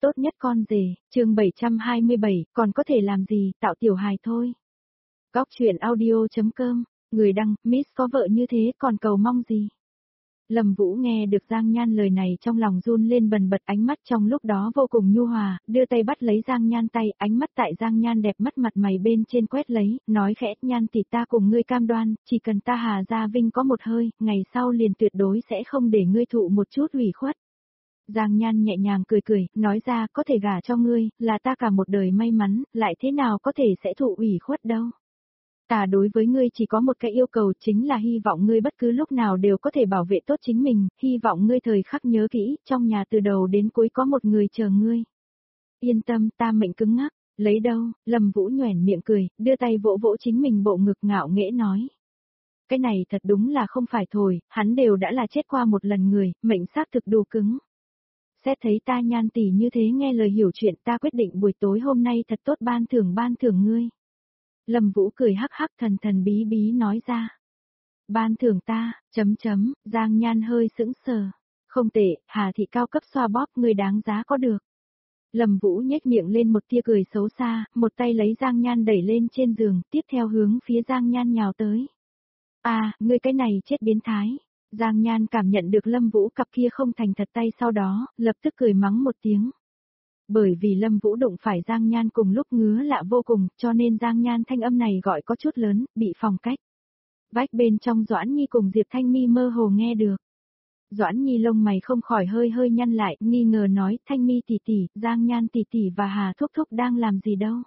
tốt nhất con rể, chương 727, còn có thể làm gì, tạo tiểu hài thôi. Góc truyện audio.com, người đăng, Miss có vợ như thế còn cầu mong gì. Lâm Vũ nghe được Giang Nhan lời này trong lòng run lên bần bật, ánh mắt trong lúc đó vô cùng nhu hòa, đưa tay bắt lấy Giang Nhan tay, ánh mắt tại Giang Nhan đẹp mắt mặt mày bên trên quét lấy, nói khẽ, Nhan tỷ ta cùng ngươi cam đoan, chỉ cần ta Hà Gia Vinh có một hơi, ngày sau liền tuyệt đối sẽ không để ngươi thụ một chút ủy khuất. Giang Nhan nhẹ nhàng cười cười, nói ra có thể gả cho ngươi, là ta cả một đời may mắn, lại thế nào có thể sẽ thụ ủy khuất đâu. Ta đối với ngươi chỉ có một cái yêu cầu, chính là hy vọng ngươi bất cứ lúc nào đều có thể bảo vệ tốt chính mình, hy vọng ngươi thời khắc nhớ kỹ, trong nhà từ đầu đến cuối có một người chờ ngươi. Yên tâm, ta mệnh cứng ngắc, lấy đâu, Lâm Vũ nhoẻn miệng cười, đưa tay vỗ vỗ chính mình bộ ngực ngạo nghễ nói. Cái này thật đúng là không phải thổi, hắn đều đã là chết qua một lần người, mệnh xác thực đủ cứng. Xét thấy ta Nhan tỷ như thế nghe lời hiểu chuyện, ta quyết định buổi tối hôm nay thật tốt ban thưởng ngươi. Lâm Vũ cười hắc hắc thần thần bí bí nói ra. Ban thưởng ta, Giang Nhan hơi sững sờ. Không tệ, Hà thị cao cấp xoa bóp ngươi đáng giá có được. Lâm Vũ nhếch miệng lên một tia cười xấu xa, một tay lấy Giang Nhan đẩy lên trên giường, tiếp theo hướng phía Giang Nhan nhào tới. À, ngươi cái này chết biến thái. Giang Nhan cảm nhận được Lâm Vũ cặp kia không thành thật tay sau đó, lập tức cười mắng một tiếng. Bởi vì Lâm Vũ đụng phải Giang Nhan cùng lúc ngứa lạ vô cùng, cho nên Giang Nhan thanh âm này gọi có chút lớn, bị phòng cách. Vách bên trong Doãn Nhi cùng Diệp Thanh Mi mơ hồ nghe được. Doãn Nhi lông mày không khỏi hơi hơi nhăn lại, nghi ngờ nói, Thanh Mi tỷ tỷ, Giang Nhan tỷ tỷ và Hà thúc thúc đang làm gì đâu.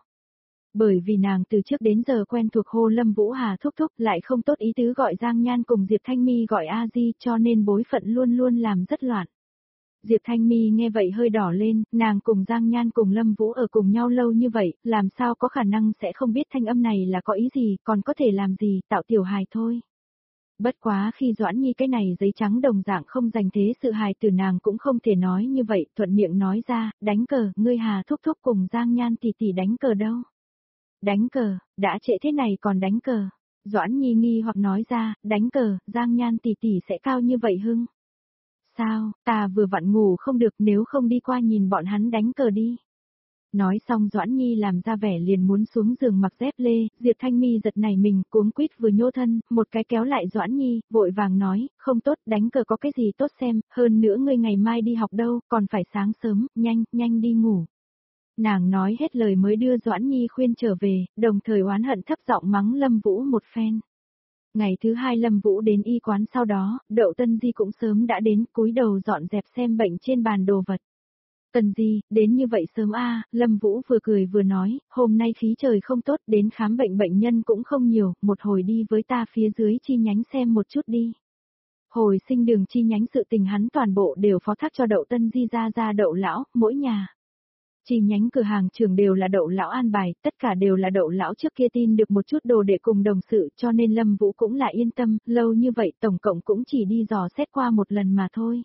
Bởi vì nàng từ trước đến giờ quen thuộc hô Lâm Vũ Hà thúc thúc, lại không tốt ý tứ gọi Giang Nhan cùng Diệp Thanh Mi gọi A Di, cho nên bối phận luôn luôn làm rất loạn. Diệp Thanh Mi nghe vậy hơi đỏ lên, nàng cùng Giang Nhan cùng Lâm Vũ ở cùng nhau lâu như vậy, làm sao có khả năng sẽ không biết thanh âm này là có ý gì, còn có thể làm gì, tạo tiểu hài thôi. Bất quá khi Doãn Nhi cái này giấy trắng đồng dạng không dành thế sự hài từ nàng cũng không thể nói như vậy, thuận miệng nói ra, đánh cờ, ngươi Hà thúc thúc cùng Giang Nhan tỷ tỷ đánh cờ đâu. Đánh cờ, đã trễ thế này còn đánh cờ. Doãn Nhi nghi hoặc nói ra, đánh cờ, Giang Nhan tỷ tỷ sẽ cao như vậy hưng. Sao, ta vừa vặn ngủ không được, nếu không đi qua nhìn bọn hắn đánh cờ đi. Nói xong Doãn Nhi làm ra vẻ liền muốn xuống giường mặc dép lê, Diệp Thanh Mi giật nảy mình, cuống quýt vừa nhô thân, một cái kéo lại Doãn Nhi, vội vàng nói, không tốt, đánh cờ có cái gì tốt xem, hơn nữa ngươi ngày mai đi học đâu, còn phải sáng sớm, nhanh đi ngủ. Nàng nói hết lời mới đưa Doãn Nhi khuyên trở về, đồng thời oán hận thấp giọng mắng Lâm Vũ một phen. Ngày thứ hai Lâm Vũ đến y quán sau đó, Đậu Tân Di cũng sớm đã đến, cúi đầu dọn dẹp xem bệnh trên bàn đồ vật. Tân Di, đến như vậy sớm a? Lâm Vũ vừa cười vừa nói, hôm nay khí trời không tốt, đến khám bệnh bệnh nhân cũng không nhiều, một hồi đi với ta phía dưới chi nhánh xem một chút đi. Hồi sinh đường chi nhánh sự tình hắn toàn bộ đều phó thác cho Đậu Tân Di ra Đậu lão, mỗi nhà. Chi nhánh cửa hàng trưởng đều là Đậu lão an bài, tất cả đều là Đậu lão trước kia tin được một chút đồ để cùng đồng sự, cho nên Lâm Vũ cũng là yên tâm, lâu như vậy tổng cộng cũng chỉ đi dò xét qua một lần mà thôi.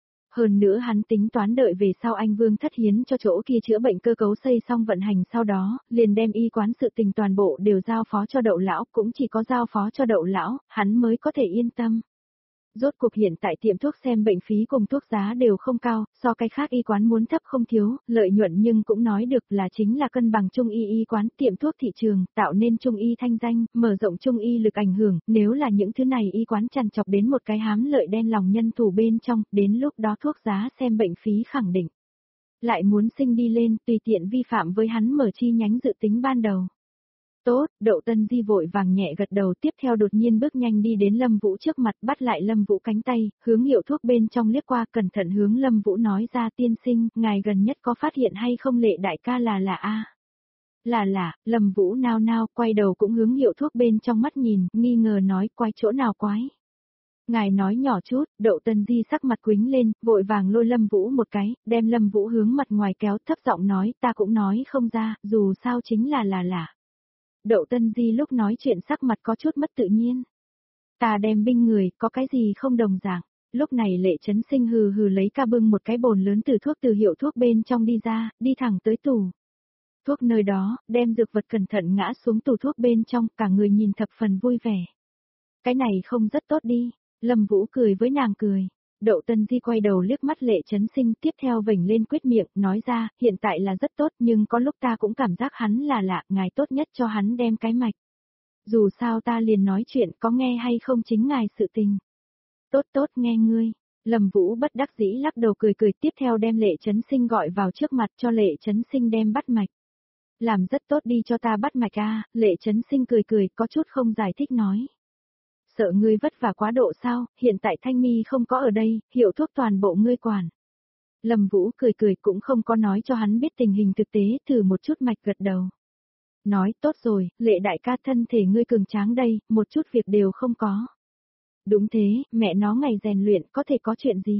Hơn nữa hắn tính toán đợi về sau anh Vương Thất Hiến cho chỗ kia chữa bệnh cơ cấu xây xong vận hành sau đó, liền đem y quán sự tình toàn bộ đều giao phó cho Đậu lão, cũng chỉ có giao phó cho Đậu lão, hắn mới có thể yên tâm. Rốt cuộc hiện tại tiệm thuốc xem bệnh phí cùng thuốc giá đều không cao, so cái khác y quán muốn thấp không thiếu, lợi nhuận nhưng cũng nói được là chính là cân bằng trung y quán, tiệm thuốc thị trường, tạo nên trung y thanh danh, mở rộng trung y lực ảnh hưởng, nếu là những thứ này y quán chằn chọc đến một cái hám lợi đen lòng nhân thủ bên trong, đến lúc đó thuốc giá xem bệnh phí khẳng định. Lại muốn sinh đi lên, tùy tiện vi phạm với hắn mở chi nhánh dự tính ban đầu. Tốt, Đậu Tân Di vội vàng nhẹ gật đầu, tiếp theo đột nhiên bước nhanh đi đến Lâm Vũ trước mặt, bắt lại Lâm Vũ cánh tay, hướng hiệu thuốc bên trong liếc qua, cẩn thận hướng Lâm Vũ nói ra, tiên sinh, ngài gần nhất có phát hiện hay không Lệ đại ca là a? Là, Lâm Vũ nao nao, quay đầu cũng hướng hiệu thuốc bên trong mắt nhìn, nghi ngờ nói, quái chỗ nào quái? Ngài nói nhỏ chút, Đậu Tân Di sắc mặt quính lên, vội vàng lôi Lâm Vũ một cái, đem Lâm Vũ hướng mặt ngoài kéo, thấp giọng nói, ta cũng nói không ra, dù sao chính là. Đậu Tân Di lúc nói chuyện sắc mặt có chút mất tự nhiên. Ta đem binh người, có cái gì không đồng dạng. Lúc này Lệ Trấn Sinh hừ hừ lấy ca bưng một cái bồn lớn từ thuốc từ hiệu thuốc bên trong đi ra, đi thẳng tới tủ thuốc nơi đó, đem dược vật cẩn thận ngã xuống tủ thuốc bên trong, cả người nhìn thập phần vui vẻ. Cái này không rất tốt đi, Lâm Vũ cười với nàng cười. Đậu Tân Di quay đầu liếc mắt Lệ Chấn Sinh, tiếp theo vểnh lên quyết miệng, nói ra, hiện tại là rất tốt nhưng có lúc ta cũng cảm giác hắn là lạ, ngài tốt nhất cho hắn đem cái mạch. Dù sao ta liền nói chuyện có nghe hay không chính ngài sự tình. Tốt tốt nghe ngươi. Lâm Vũ bất đắc dĩ lắc đầu cười cười, tiếp theo đem Lệ Chấn Sinh gọi vào trước mặt cho Lệ Chấn Sinh đem bắt mạch. Làm rất tốt, đi cho ta bắt mạch a. Lệ Chấn Sinh cười cười, có chút không giải thích nói. Sợ ngươi vất vả quá độ sao, hiện tại Thanh Mi không có ở đây, hiệu thuốc toàn bộ ngươi quản. Lâm Vũ cười cười cũng không có nói cho hắn biết tình hình thực tế, thử một chút mạch gật đầu. Nói tốt rồi, Lệ đại ca thân thể ngươi cường tráng đây, một chút việc đều không có. Đúng thế, mẹ nó ngày rèn luyện có thể có chuyện gì.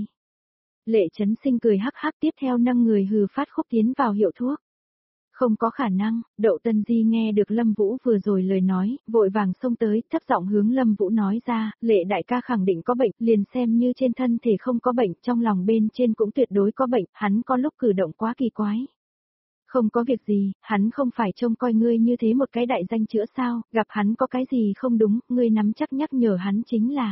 Lệ Chấn Sinh cười hắc hắc, tiếp theo nâng người hừ phát khúc tiến vào hiệu thuốc. Không có khả năng, Đậu Tân Di nghe được Lâm Vũ vừa rồi lời nói, vội vàng xông tới, thấp giọng hướng Lâm Vũ nói ra, Lệ đại ca khẳng định có bệnh, liền xem như trên thân thể không có bệnh, trong lòng bên trên cũng tuyệt đối có bệnh, hắn có lúc cử động quá kỳ quái. Không có việc gì, hắn không phải trông coi ngươi như thế một cái đại danh chữa sao, gặp hắn có cái gì không đúng, ngươi nắm chắc nhắc nhở hắn chính là.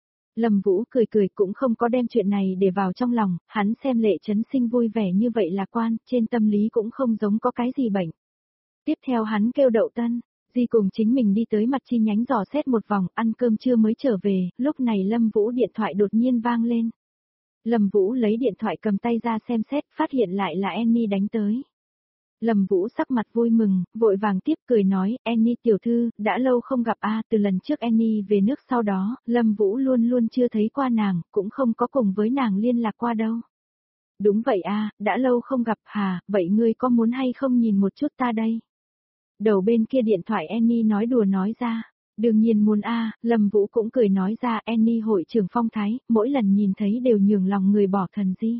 Lâm Vũ cười cười cũng không có đem chuyện này để vào trong lòng, hắn xem Lệ Chấn Sinh vui vẻ như vậy là quan, trên tâm lý cũng không giống có cái gì bệnh. Tiếp theo hắn kêu Đậu Tân Di cùng chính mình đi tới mặt chi nhánh dò xét một vòng, ăn cơm trưa mới trở về, lúc này Lâm Vũ điện thoại đột nhiên vang lên. Lâm Vũ lấy điện thoại cầm tay ra xem xét, phát hiện lại là Annie đánh tới. Lâm Vũ sắc mặt vui mừng, vội vàng tiếp cười nói, Annie tiểu thư, đã lâu không gặp a. Từ lần trước Annie về nước sau đó, Lâm Vũ luôn luôn chưa thấy qua nàng, cũng không có cùng với nàng liên lạc qua đâu. Đúng vậy a, đã lâu không gặp hà, vậy ngươi có muốn hay không nhìn một chút ta đây? Đầu bên kia điện thoại Annie nói đùa nói ra, đương nhiên muốn a. Lâm Vũ cũng cười nói ra, Annie hội trưởng phong thái, mỗi lần nhìn thấy đều nhường lòng người bỏ thần di.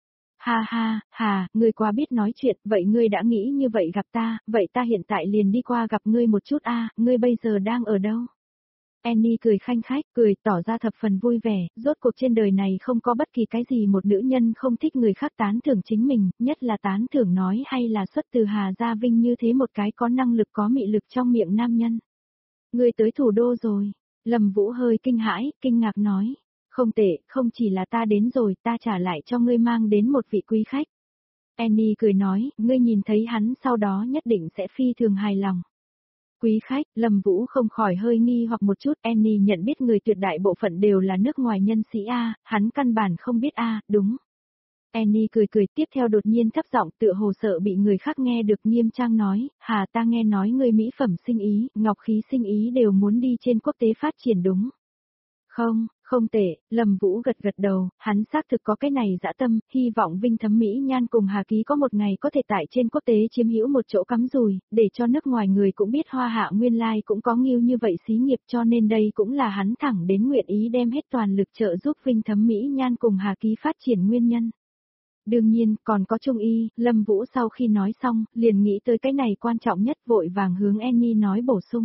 Ha ha, hà, ngươi quá biết nói chuyện, vậy ngươi đã nghĩ như vậy gặp ta, vậy ta hiện tại liền đi qua gặp ngươi một chút a. Ngươi bây giờ đang ở đâu? Annie cười khanh khách, cười tỏ ra thập phần vui vẻ, rốt cuộc trên đời này không có bất kỳ cái gì một nữ nhân không thích người khác tán thưởng chính mình, nhất là tán thưởng nói hay là xuất từ Hà Gia Vinh như thế một cái có năng lực có mị lực trong miệng nam nhân. Ngươi tới thủ đô rồi, Lâm Vũ hơi kinh hãi, kinh ngạc nói. Không tệ, không chỉ là ta đến rồi, ta trả lại cho ngươi mang đến một vị quý khách. Annie cười nói, ngươi nhìn thấy hắn sau đó nhất định sẽ phi thường hài lòng. Quý khách, Lâm Vũ không khỏi hơi nghi hoặc một chút, Annie nhận biết người tuyệt đại bộ phận đều là nước ngoài nhân sĩ A, hắn căn bản không biết A, đúng. Annie cười cười, tiếp theo đột nhiên thấp giọng, tựa hồ sợ bị người khác nghe được, nghiêm trang nói, hà, ta nghe nói ngươi mỹ phẩm sinh ý, ngọc khí sinh ý đều muốn đi trên quốc tế phát triển đúng. Không, không tệ, Lâm Vũ gật gật đầu, hắn xác thực có cái này dã tâm, hy vọng Vinh Thấm Mỹ Nhan cùng Hà Ký có một ngày có thể tại trên quốc tế chiếm hữu một chỗ cắm rùi, để cho nước ngoài người cũng biết Hoa Hạ nguyên lai cũng có nghiêu như vậy xí nghiệp, cho nên đây cũng là hắn thẳng đến nguyện ý đem hết toàn lực trợ giúp Vinh Thấm Mỹ Nhan cùng Hà Ký phát triển nguyên nhân. Đương nhiên, còn có Trung Y, Lâm Vũ sau khi nói xong, liền nghĩ tới cái này quan trọng nhất, vội vàng hướng Annie nói bổ sung.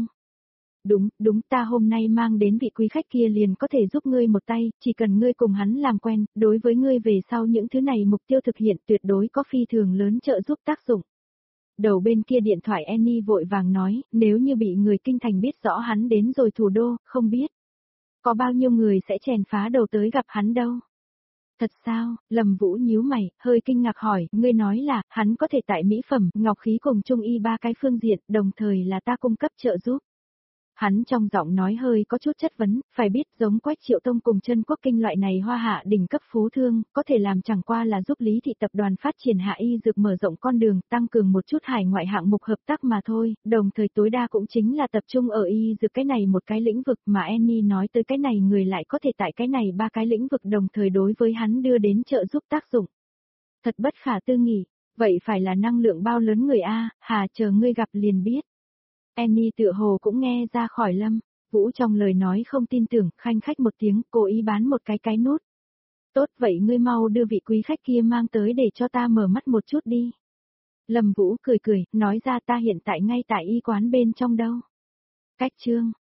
Đúng, ta hôm nay mang đến vị quý khách kia liền có thể giúp ngươi một tay, chỉ cần ngươi cùng hắn làm quen, đối với ngươi về sau những thứ này mục tiêu thực hiện tuyệt đối có phi thường lớn trợ giúp tác dụng. Đầu bên kia điện thoại Annie vội vàng nói, nếu như bị người kinh thành biết rõ hắn đến rồi thủ đô, không biết. Có bao nhiêu người sẽ chèn phá đầu tới gặp hắn đâu. Thật sao, Lâm Vũ nhíu mày, hơi kinh ngạc hỏi, ngươi nói là, hắn có thể tại mỹ phẩm, ngọc khí cùng trung y ba cái phương diện, đồng thời là ta cung cấp trợ giúp. Hắn trong giọng nói hơi có chút chất vấn, phải biết giống Quách Triệu Tông cùng Chân Quốc Kinh loại này Hoa Hạ đỉnh cấp phú thương, có thể làm chẳng qua là giúp Lý Thị tập đoàn phát triển hạ y dược, mở rộng con đường, tăng cường một chút hải ngoại hạng mục hợp tác mà thôi, đồng thời tối đa cũng chính là tập trung ở y dược cái này một cái lĩnh vực, mà Annie nói tới cái này người lại có thể tại cái này ba cái lĩnh vực đồng thời đối với hắn đưa đến trợ giúp tác dụng. Thật bất khả tư nghị, vậy phải là năng lượng bao lớn người a, hà, chờ ngươi gặp liền biết. Annie tựa hồ cũng nghe ra khỏi Lâm Vũ trong lời nói không tin tưởng, khanh khách một tiếng, cố ý bán một cái nút. Tốt vậy ngươi mau đưa vị quý khách kia mang tới để cho ta mở mắt một chút đi. Lâm Vũ cười cười, nói ra ta hiện tại ngay tại y quán bên trong đâu. Cách chương